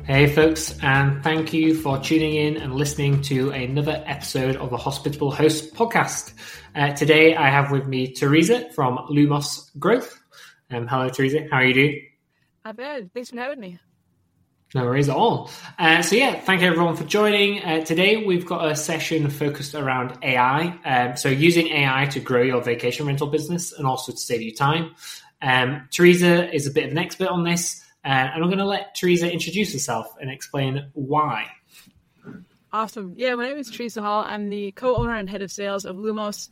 Hey folks, and thank you for tuning in and listening to another episode of the Hospitable Host podcast. Today I have with me Teresa from Lumos Growth. Hello Teresa, how are you doing? Not bad. Thanks for having me. No worries at all. Thank you everyone for joining. Today we've got a session focused around AI. So using AI to grow your vacation rental business and also to save you time. Teresa is a bit of an expert on this. And I'm going to let Teresa introduce herself and explain why. Awesome. Yeah, my name is Teresa Hall. I'm the co-owner and head of sales of Lumos.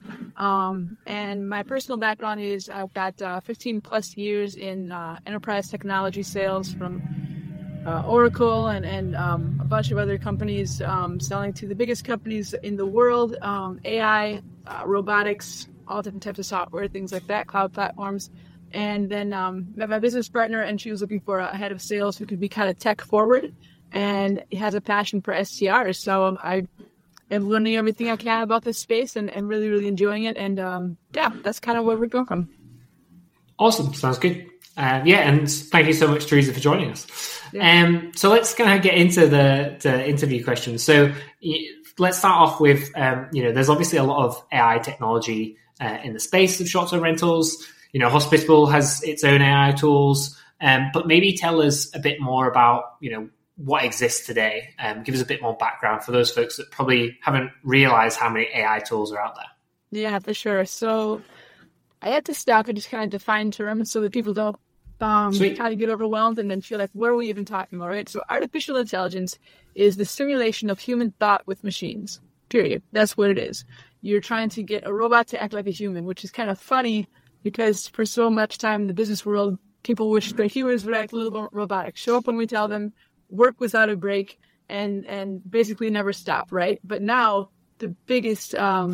And my personal background is I've got 15 plus years in enterprise technology sales from Oracle and a bunch of other companies, selling to the biggest companies in the world, AI, robotics, all different types of software, things like that, cloud platforms. And then met my business partner, and she was looking for a head of sales who could be kind of tech forward and has a passion for STRs. So I am learning everything I can about this space and really, really enjoying it. And that's kind of where we're going from. Awesome. Sounds good. And thank you so much, Teresa, for joining us. Yeah. So let's kind of get into the interview questions. So let's start off with, there's obviously a lot of AI technology in the space of short-term rentals. Hospitable has its own AI tools, but maybe tell us a bit more about, what exists today. Give us a bit more background for those folks that probably haven't realized how many AI tools are out there. Yeah, for sure. So I had to stop and just kind of define terms so that people don't kind of get overwhelmed and then feel like, what are we even talking about, right? So artificial intelligence is the simulation of human thought with machines, period. That's what it is. You're trying to get a robot to act like a human, which is kind of funny because for so much time in the business world, people wish their humans would act a little bit robotic, show up when we tell them, work without a break, and basically never stop, right? But now the biggest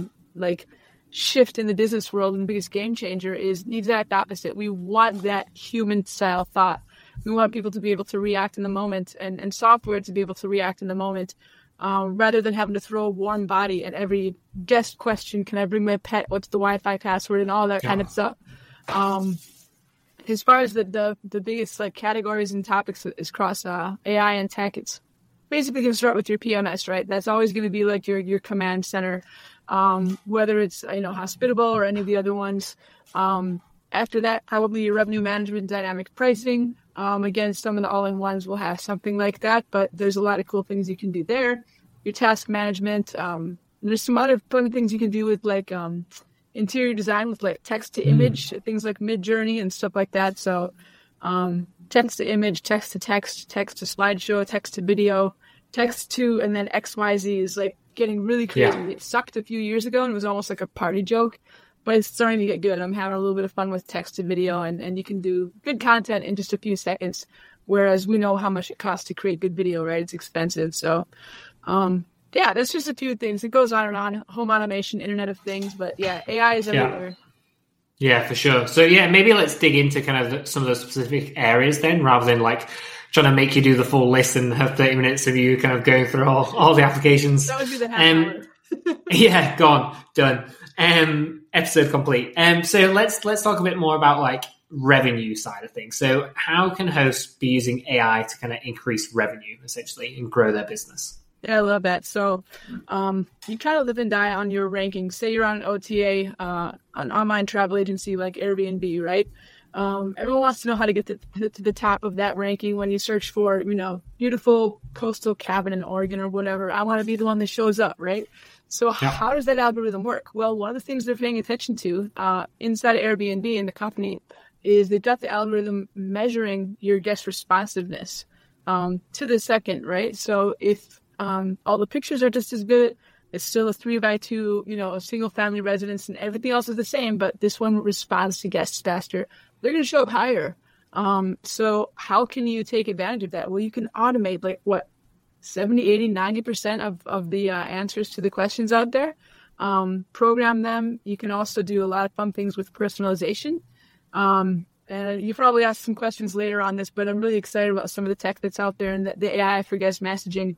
shift in the business world and the biggest game changer is the exact opposite. We want that human style thought. We want people to be able to react in the moment and software to be able to react in the moment. Rather than having to throw a warm body at every guest question, can I bring my pet? What's the Wi-Fi password and all that kind of stuff. As far as the biggest categories and topics is across AI and tech, it's basically going to start with your PMS, right? That's always going to be like your command center, whether it's Hospitable or any of the other ones. After that, probably your revenue management, dynamic pricing. Again, some of the all-in-ones will have something like that, but there's a lot of cool things you can do there. Your task management. There's some other fun things you can do with interior design with text to image, things like Midjourney and stuff like that. So text to image, text to text, text to slideshow, text to video, text to, and then XYZ is getting really crazy. Yeah. It sucked a few years ago and it was almost like a party joke. But it's starting to get good. I'm having a little bit of fun with text to video, and you can do good content in just a few seconds, whereas we know how much it costs to create good video, right? It's expensive. So, that's just a few things. It goes on and on. Home automation, Internet of Things. But, AI is everywhere. Yeah, for sure. So, maybe let's dig into kind of some of those specific areas then, rather than trying to make you do the full list and have 30 minutes of you kind of going through all the applications. That would be the half hour. Yeah, gone. Done. Episode complete. So let's talk a bit more about revenue side of things. So how can hosts be using AI to kind of increase revenue essentially and grow their business? Yeah, I love that. So you try to live and die on your rankings. Say you're on an OTA, an online travel agency like Airbnb, right? Everyone wants to know how to get to the top of that ranking when you search for, beautiful coastal cabin in Oregon or whatever. I want to be the one that shows up, right? So how does that algorithm work? Well, one of the things they're paying attention to inside of Airbnb and the company is they've got the algorithm measuring your guest responsiveness to the second, right? So if all the pictures are just as good, it's still a 3x2, a single family residence and everything else is the same, but this one responds to guests faster. They're going to show up higher. So how can you take advantage of that? Well, you can automate 70, 80, 90% of the answers to the questions out there. Program them. You can also do a lot of fun things with personalization. And you probably ask some questions later on this, but I'm really excited about some of the tech that's out there and the AI for guest messaging.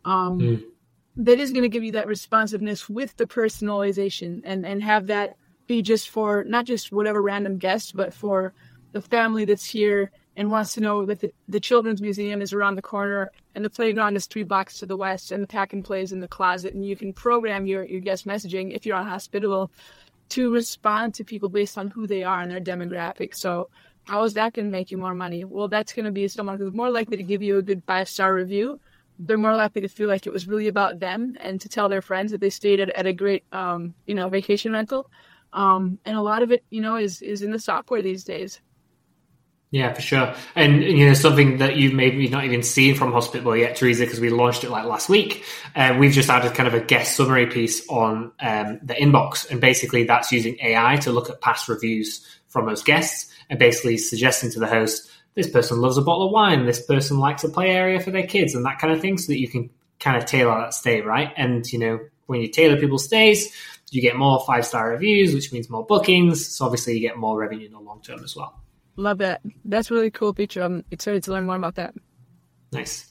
That is going to give you that responsiveness with the personalization and have that be just for not just whatever random guest, but for the family that's here and wants to know that the children's museum is around the corner and the playground is 3 blocks to the west and the pack and play is in the closet, and you can program your guest messaging if you're hospitable to respond to people based on who they are and their demographic. So how is that going to make you more money? Well, that's going to be someone who's more likely to give you a good 5-star review. They're more likely to feel like it was really about them and to tell their friends that they stayed at a great, vacation rental. And a lot of it, is in the software these days. Yeah, for sure. And, something that you've maybe not even seen from Hospitable yet, Teresa, because we launched it like last week. We've just added kind of a guest summary piece on the inbox. And basically that's using AI to look at past reviews from those guests and basically suggesting to the host, this person loves a bottle of wine, this person likes a play area for their kids and that kind of thing, so that you can kind of tailor that stay, right? And, when you tailor people's stays, you get more 5-star reviews, which means more bookings. So obviously you get more revenue in the long term as well. Love that. That's a really cool feature. I'm excited to learn more about that. Nice.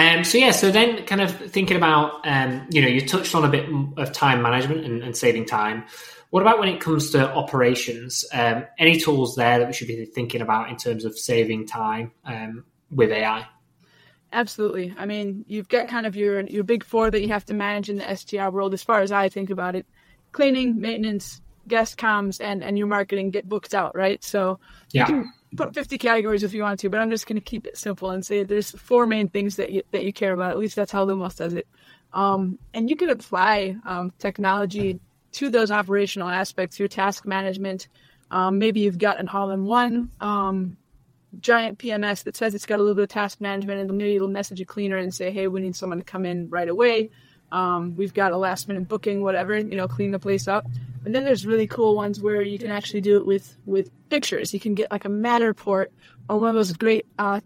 So then kind of thinking about, you touched on a bit of time management and saving time. What about when it comes to operations? Any tools there that we should be thinking about in terms of saving time with AI? Absolutely. I mean, you've got kind of your big 4 that you have to manage in the STR world, as far as I think about it. Cleaning, maintenance, guest comms, and your marketing get booked out, right? So you can put 50 categories if you want to, but I'm just going to keep it simple and say there's 4 main things that you care about. At least that's how Lumos does it. And you can apply technology to those operational aspects, your task management. Maybe you've got an all-in-one giant PMS that says it's got a little bit of task management, and maybe it'll message a cleaner and say, hey, we need someone to come in right away. We've got a last-minute booking, whatever, clean the place up. And then there's really cool ones where you can actually do it with pictures. You can get like a Matterport or one of those great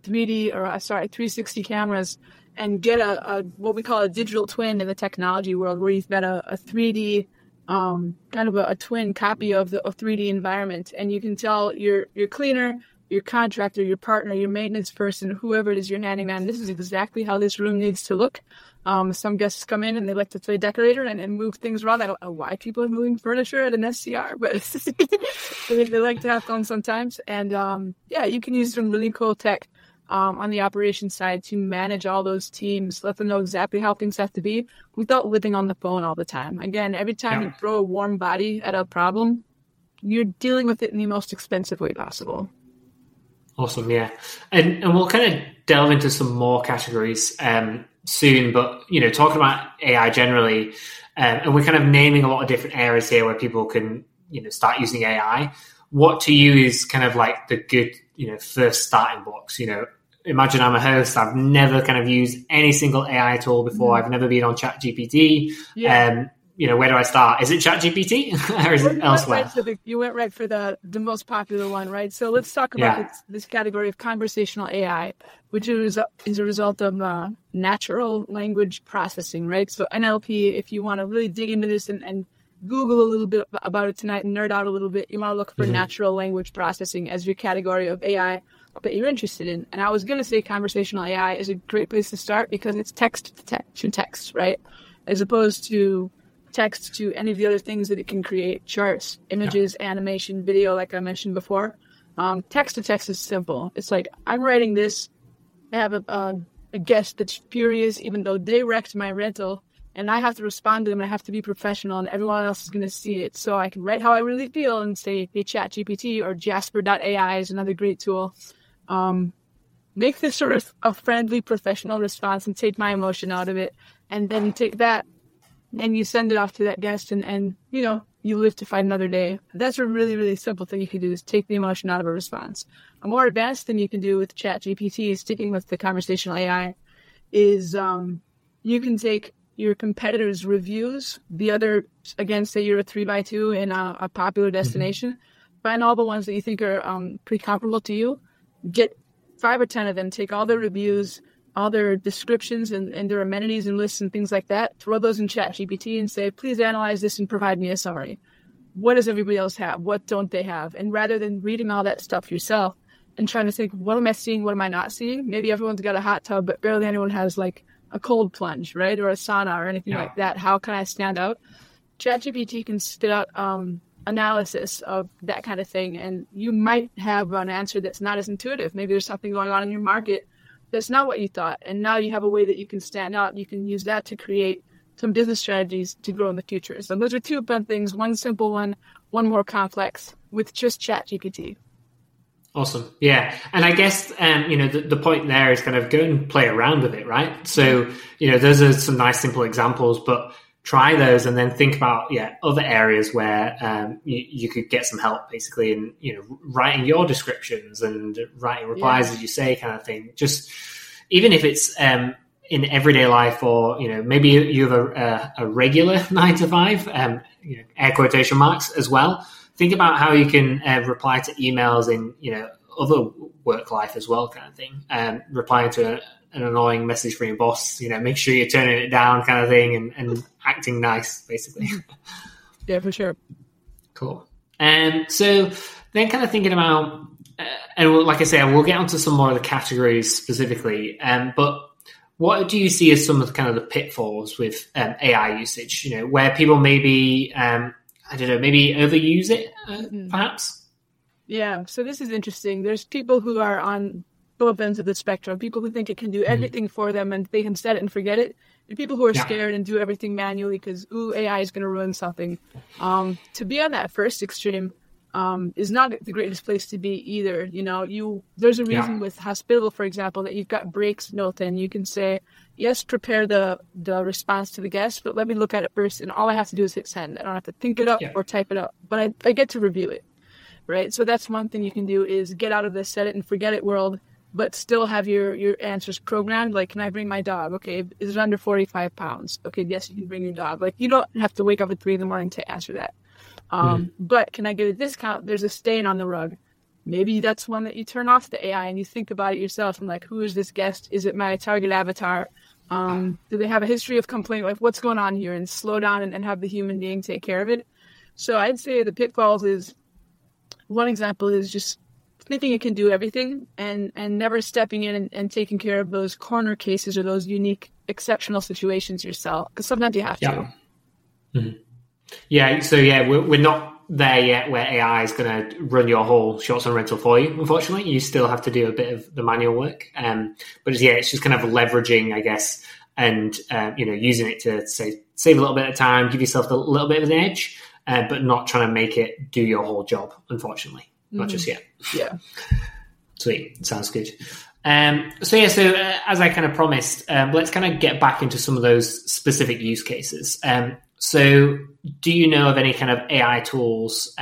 360 cameras and get a what we call a digital twin in the technology world, where you've got a 3D kind of a twin copy of the 3D environment, and you can tell your cleaner, your contractor, your partner, your maintenance person, whoever it is you're handyman, this is exactly how this room needs to look. Some guests come in and they like to play decorator and move things around. I don't know why people are moving furniture at an SCR, but they like to have fun sometimes. And you can use some really cool tech on the operations side to manage all those teams, let them know exactly how things have to be without living on the phone all the time. Again, every time you throw a warm body at a problem, you're dealing with it in the most expensive way possible. Awesome, yeah. And we'll kind of delve into some more categories soon, but, talking about AI generally, and we're kind of naming a lot of different areas here where people can, start using AI. What to you is kind of like the good, first starting blocks? Imagine I'm a host. I've never kind of used any single AI tool before. I've never been on ChatGPT. Yeah. Where do I start? Is it ChatGPT or is it elsewhere? You went right for the most popular one, right? So let's talk about this category of conversational AI, which is a result of natural language processing, right? So NLP, if you want to really dig into this and Google a little bit about it tonight and nerd out a little bit, you want to look for natural language processing as your category of AI that you're interested in. And I was going to say conversational AI is a great place to start because it's text to text, right? As opposed to text to any of the other things that it can create, charts, images, animation, video, like I mentioned before. Text to text is simple. It's like, I'm writing this, I have a guest that's furious even though they wrecked my rental, and I have to respond to them, and I have to be professional, and everyone else is going to see it. So I can write how I really feel and say, hey, ChatGPT or Jasper.ai is another great tool. Make this sort of a friendly, professional response and take my emotion out of it, and then take that and you send it off to that guest, and you live to fight another day. That's a really, really simple thing you can do, is take the emotion out of a response. A more advanced thing you can do with ChatGPT, sticking with the conversational AI, is you can take your competitors' reviews, the other, again, say you're a 3x2 in a popular destination, find all the ones that you think are pretty comparable to you, get 5 or 10 of them, take all their reviews, all their descriptions and their amenities and lists and things like that, throw those in ChatGPT and say, please analyze this and provide me a summary. What does everybody else have? What don't they have? And rather than reading all that stuff yourself and trying to think, what am I seeing? What am I not seeing? Maybe everyone's got a hot tub, but barely anyone has like a cold plunge, right? Or a sauna or anything like that. How can I stand out? ChatGPT can spit out analysis of that kind of thing. And you might have an answer that's not as intuitive. Maybe there's something going on in your market that's not what you thought. And now you have a way that you can stand out. You can use that to create some business strategies to grow in the future. So those are two fun things, one simple one more complex with just ChatGPT. Awesome. Yeah. And I guess, the point there is kind of go and play around with it, right? So, those are some nice, simple examples, but try those and then think about, other areas where you could get some help basically in, writing your descriptions and writing replies, as you say, kind of thing. Just even if it's in everyday life or, maybe you have a regular 9 to 5, air quotation marks as well. Think about how you can reply to emails in, other work life as well, kind of thing. Replying to an annoying message from your boss, make sure you're turning it down, kind of thing, and acting nice, basically. Yeah, for sure. Cool. So then, kind of thinking about, and like I say, we'll get onto some more of the categories specifically. But what do you see as some of the kind of the pitfalls with AI usage? Where people maybe maybe overuse it, perhaps? Yeah, so this is interesting. There's people who are on both ends of the spectrum, people who think it can do everything for them and they can set it and forget it, and people who are scared and do everything manually because, AI is going to ruin something. To be on that first extreme is not the greatest place to be either. There's a reason with Hospitable, for example, that you've got breaks built in. You can say, yes, prepare the response to the guest, but let me look at it first, and all I have to do is hit send. I don't have to think it up or type it up, but I get to review it, right? So that's one thing you can do, is get out of the set it and forget it world, but still have your answers programmed. Like, can I bring my dog? Okay, is it under 45 pounds? Okay, yes, you can bring your dog. Like, you don't have to wake up at 3 a.m. to answer that. But can I get a discount? There's a stain on the rug. Maybe that's one that you turn off the AI and you think about it yourself. I'm like, who is this guest? Is it my target avatar? Do they have a history of complaint? Like, what's going on here? And slow down and have the human being take care of it. So I'd say the pitfalls is, one example is just thinking it can do everything and never stepping in and taking care of those corner cases or those unique, exceptional situations yourself. Because sometimes you have to. Mm-hmm. Yeah, so we're not there yet where AI is going to run your whole short-term rental for you, unfortunately. You still have to do a bit of the manual work. But it's just kind of leveraging, I guess, and, using it to save a little bit of time, give yourself a little bit of an edge, but not trying to make it do your whole job, unfortunately. Not just yet. Yeah. Sweet. Sounds good. So as I kind of promised, let's kind of get back into some of those specific use cases. So do you know of any kind of AI tools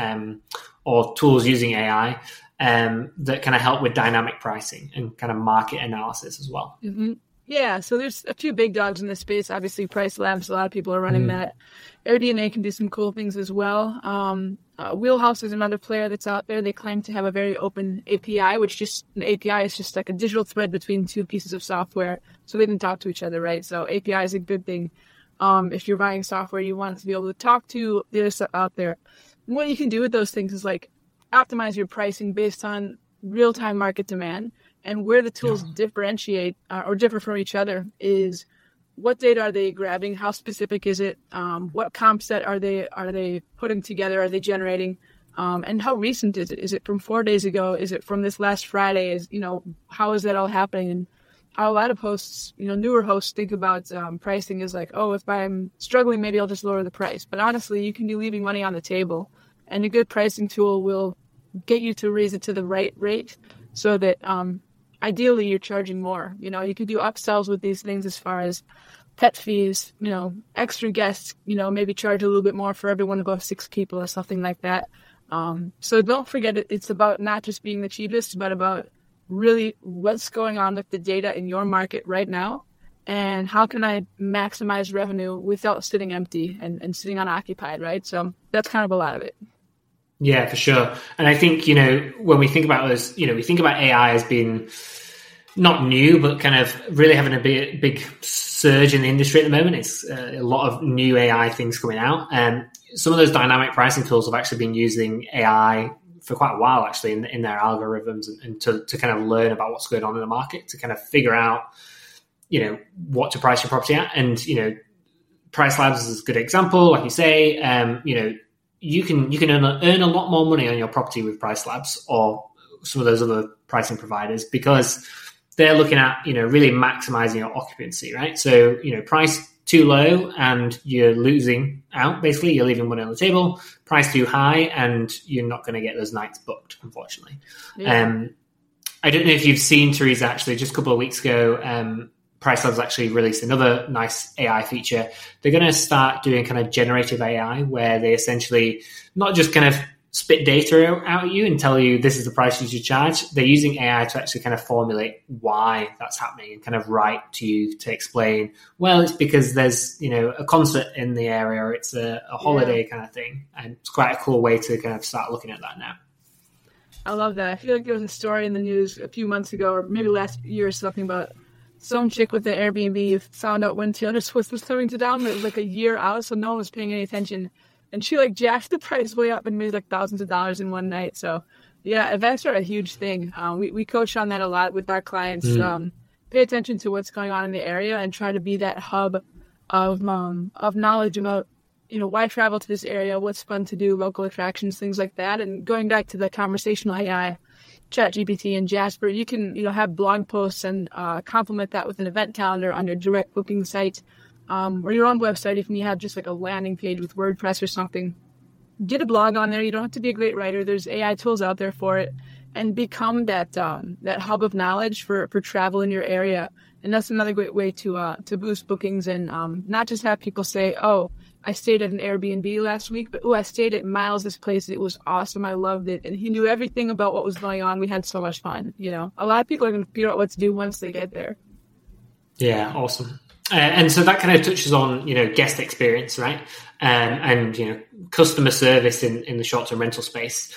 or tools using AI that kind of help with dynamic pricing and kind of market analysis as well? Mm-hmm. Yeah, so there's a few big dogs in this space. Obviously, Price Labs, a lot of people are running that. AirDNA can do some cool things as well. Wheelhouse is another player that's out there. They claim to have a very open API, an API is just like a digital thread between two pieces of software, so they can talk to each other, right? So API is a good thing. If you're buying software, you want to be able to talk to the other stuff out there. And what you can do with those things is like optimize your pricing based on real-time market demand. And where the tools differentiate or differ from each other is what data are they grabbing? How specific is it? What comp set are they putting together? Are they generating? And how recent is it? Is it from 4 days ago? Is it from this last Friday? How is that all happening? And how a lot of hosts, newer hosts think about pricing is like, oh, if I'm struggling, maybe I'll just lower the price. But honestly, you can be leaving money on the table, and a good pricing tool will get you to raise it to the right rate so that ideally you're charging more. You can do upsells with these things as far as pet fees, extra guests, maybe charge a little bit more for everyone above 6 people or something like that. So don't forget it's about not just being the cheapest, but about really what's going on with the data in your market right now, and how can I maximize revenue without sitting empty and sitting unoccupied, right? So that's kind of a lot of it. Yeah, for sure. And I think, when we think about this, we think about AI as being not new, but kind of really having a big surge in the industry at the moment. It's a lot of new AI things coming out. And some of those dynamic pricing tools have actually been using AI for quite a while, actually, in their algorithms and to kind of learn about what's going on in the market, to kind of figure out, what to price your property at. And, Price Labs is a good example. Like you say, you can earn a lot more money on your property with Price Labs or some of those other pricing providers, because they're looking at, really maximizing your occupancy, right? So, price too low and you're losing out, basically. You're leaving money on the table. Price too high and you're not going to get those nights booked, unfortunately. Yeah. I don't know if you've seen, Teresa, actually, just a couple of weeks ago, Price Labs actually released another nice AI feature. They're going to start doing kind of generative AI, where they essentially not just kind of spit data out at you and tell you this is the price you should charge. They're using AI to actually kind of formulate why that's happening and kind of write to you to explain, well, it's because there's, a concert in the area, or it's a holiday kind of thing. And it's quite a cool way to kind of start looking at that now. I love that. I feel like there was a story in the news a few months ago, or maybe last year or something, about some chick with the Airbnb found out when Taylor Swift was coming to town. It was like a year out, so no one was paying any attention. And she jacked the price way up and made thousands of dollars in one night. So yeah, events are a huge thing. We coach on that a lot with our clients. Pay attention to what's going on in the area and try to be that hub of knowledge about, why travel to this area, what's fun to do, local attractions, things like that. And going back to the conversational AI, ChatGPT and Jasper, you can, have blog posts and complement that with an event calendar on your direct booking site. Or your own website, if you have just a landing page with WordPress or something. Get a blog on there. You don't have to be a great writer. There's AI tools out there for it. And become that hub of knowledge for travel in your area. And that's another great way to boost bookings and not just have people say, oh, I stayed at an Airbnb last week, but I stayed at Miles' place. It was awesome. I loved it. And he knew everything about what was going on. We had so much fun. A lot of people are going to figure out what to do once they get there. Yeah, awesome. And so that kind of touches on, guest experience, right? And customer service in the short-term rental space.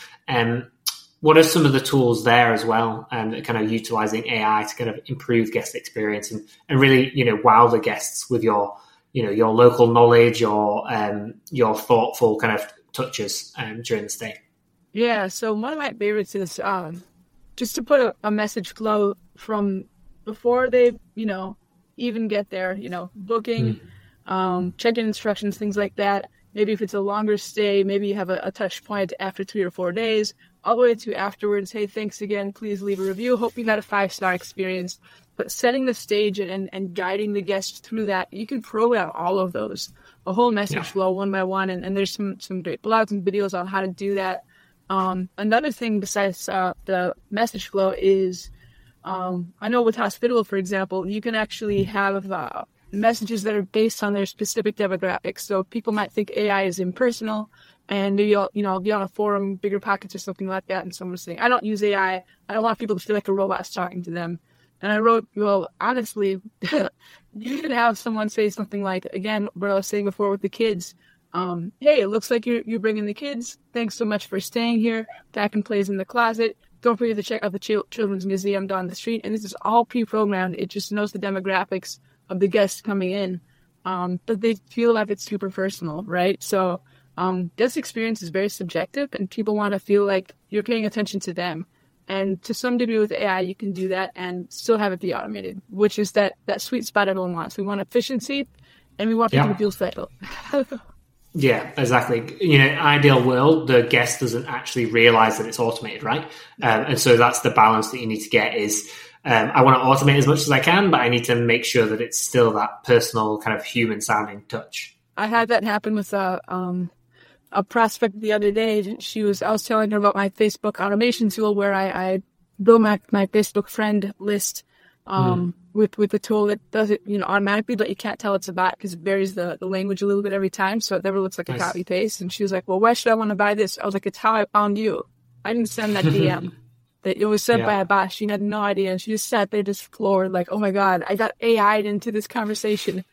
What are some of the tools there as well, that kind of utilizing AI to kind of improve guest experience and really, wow the guests with your local knowledge or your thoughtful kind of touches during the stay? Yeah, so one of my favorites is just to put a message flow from before they, even get there, booking, check-in instructions, things like that. Maybe if it's a longer stay, maybe you have a touch point after 3 or 4 days, all the way to afterwards. Hey, thanks again. Please leave a review. Hope you had a 5-star experience. But setting the stage and guiding the guests through that, you can program all of those, a whole message flow one by one. And there's some great blogs and videos on how to do that. Another thing besides the message flow is, I know with Hospitable, for example, you can actually have messages that are based on their specific demographics. So people might think AI is impersonal, and you'll be on a forum, Bigger Pockets or something like that, and someone's saying, I don't use AI. I don't want people to feel like a robot's talking to them. And I wrote, well, honestly, you can have someone say something like, again, what I was saying before with the kids, hey, it looks like you're bringing the kids. Thanks so much for staying here. Pack and plays in the closet. Don't forget to check out the Children's Museum down the street. And this is all pre-programmed. It just knows the demographics of the guests coming in. But they feel like it's super personal, right? So this experience is very subjective, and people want to feel like you're paying attention to them. And to some degree with AI, you can do that and still have it be automated, which is that sweet spot everyone wants. We want efficiency, and we want people to feel settled. Yeah, exactly. Ideal world, the guest doesn't actually realize that it's automated, right? And so that's the balance that you need to get is, I want to automate as much as I can, but I need to make sure that it's still that personal kind of human sounding touch. I had that happen with a prospect the other day. I was telling her about my Facebook automation tool where I build my Facebook friend list with a tool that does it, automatically, but you can't tell it's a bot because it varies the language a little bit every time. So it never looks like a copy paste. And she was like, well, why should I want to buy this? I was like, it's how I found you. I didn't send that DM. That it was sent by a bot. She had no idea. And she just sat there just floored like, oh my God, I got AI'd into this conversation.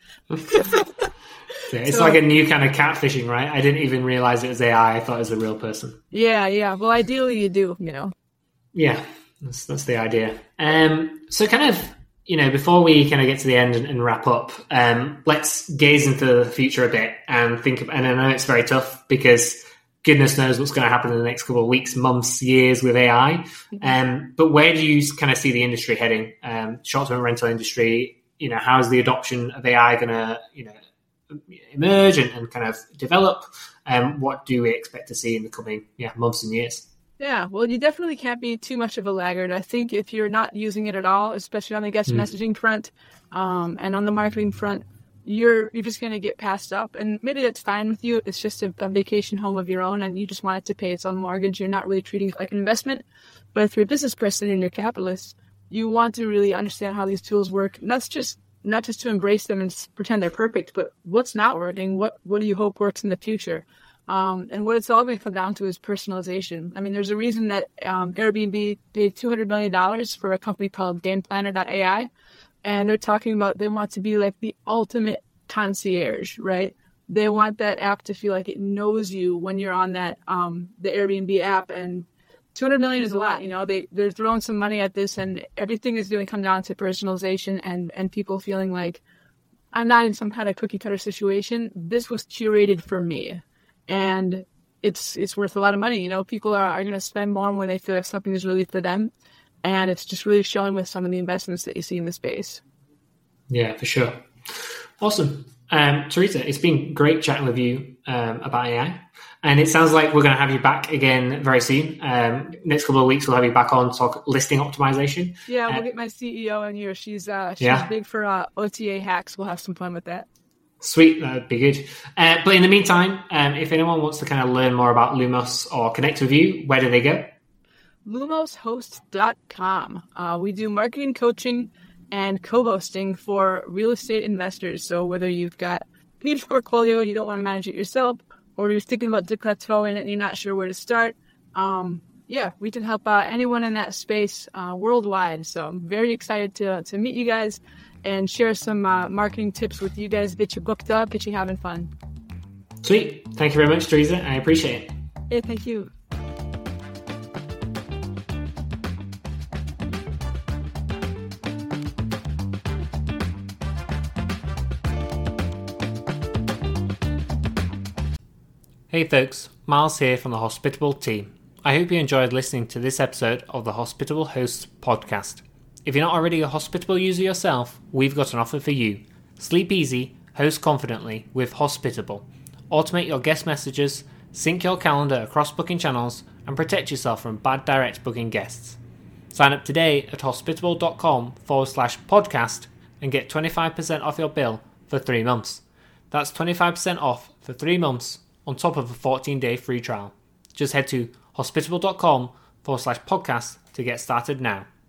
It's like a new kind of catfishing, right? I didn't even realize it was AI. I thought it was a real person. Yeah. Well, ideally you do, Yeah, that's the idea. So kind of, before we kind of get to the end and wrap up, let's gaze into the future a bit and think and I know it's very tough because goodness knows what's going to happen in the next couple of weeks, months, years with AI. But where do you kind of see the industry heading? Short-term rental industry, how is the adoption of AI going to, emerge and kind of develop? What do we expect to see in the coming months and years? Yeah, well, you definitely can't be too much of a laggard. I think if you're not using it at all, especially on the guest messaging front and on the marketing front, you're just going to get passed up. And maybe that's fine with you. It's just a vacation home of your own and you just want it to pay its own mortgage. You're not really treating it like an investment. But if you're a business person and you're a capitalist, you want to really understand how these tools work. Not just to embrace them and pretend they're perfect, but what's not working? What do you hope works in the future? And what it's all going to come down to is personalization. I mean, there's a reason that Airbnb paid $200 million for a company called GamePlanner.ai. And they're talking about they want to be like the ultimate concierge, right? They want that app to feel like it knows you when you're on that the Airbnb app. And $200 million is a lot. They're throwing some money at this, and everything is going to come down to personalization and people feeling like I'm not in some kind of cookie cutter situation. This was curated for me. And it's worth a lot of money. People are going to spend more when they feel like something is really for them. And it's just really showing with some of the investments that you see in the space. Yeah, for sure. Awesome. Teresa, it's been great chatting with you about AI. And it sounds like we're going to have you back again very soon. Next couple of weeks, we'll have you back on to talk listing optimization. Yeah, we'll get my CEO in here. She's big for OTA hacks. We'll have some fun with that. Sweet, that'd be good. But in the meantime, if anyone wants to kind of learn more about Lumos or connect with you, where do they go? LumosHost.com. We do marketing coaching and co-hosting for real estate investors. So whether you've got a huge portfolio, you don't want to manage it yourself, or you're thinking about dip plateau in it and you're not sure where to start, we can help anyone in that space worldwide. So I'm very excited to meet you guys and share some marketing tips with you guys, get you booked up, get you having fun. Sweet. Thank you very much, Teresa. I appreciate it. Hey, thank you. Hey folks, Miles here from the Hospitable team. I hope you enjoyed listening to this episode of the Hospitable Hosts podcast. If you're not already a Hospitable user yourself, we've got an offer for you. Sleep easy, host confidently with Hospitable. Automate your guest messages, sync your calendar across booking channels, and protect yourself from bad direct booking guests. Sign up today at hospitable.com/podcast and get 25% off your bill for 3 months. That's 25% off for 3 months on top of a 14-day free trial. Just head to hospitable.com/podcast to get started now.